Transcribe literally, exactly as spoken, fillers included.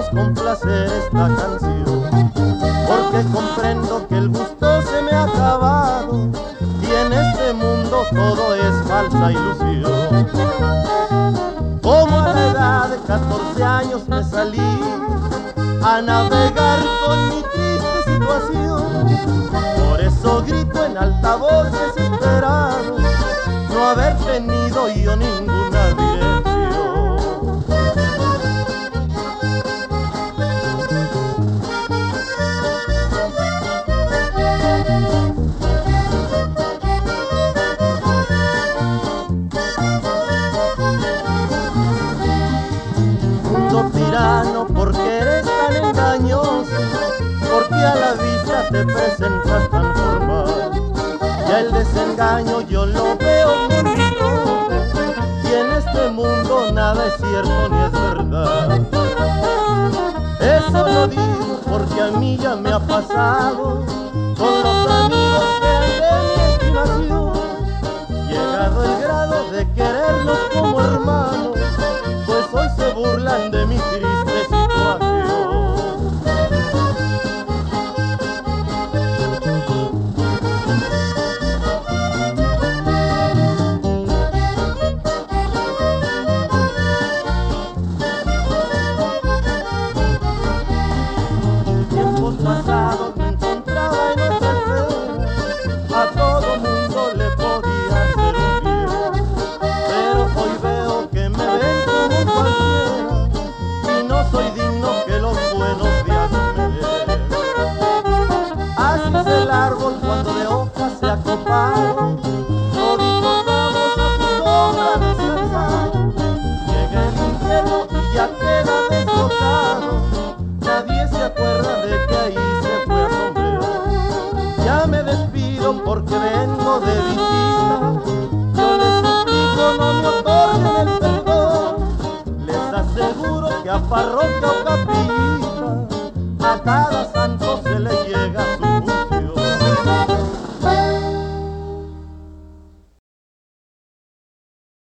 queremos complacer esta canción, porque comprendo que el gusto se me ha acabado y en este mundo todo es falsa ilusión. Como a la edad de catorce años me salí a navegar con mi triste situación, por eso grito en alta voz desesperado, no haber tenido yo ninguna dirección. Mundo tirano, porque eres tan engañoso, porque a la vista te presentas tan formal. Ya el desengaño yo lo veo bonito, y en este mundo nada es cierto ni es verdad. Eso lo digo porque a mí ya me ha pasado con los amigos que hay de mi estimación. Llegado el grado de querernos como hermanos, pues hoy se burlan de mi triste situación. Tiempos pasados me encontraba en otra esfera, a todo mundo le podía hacer un bien, pero hoy veo que me ven como un cualquiera y no soy digno que los buenos días me den. Así es el árbol cuando de hojas se ha copado, toditos vamos a su sombra a descansar. Llega el invierno y ya queda deslocado, nadie se acuerda de que ahí se fue a sombrear. Ya me despido porque vengo de visita, yo les suplico no me otorguen el perdón. Les aseguro que a parroquia o capillita, a cada santo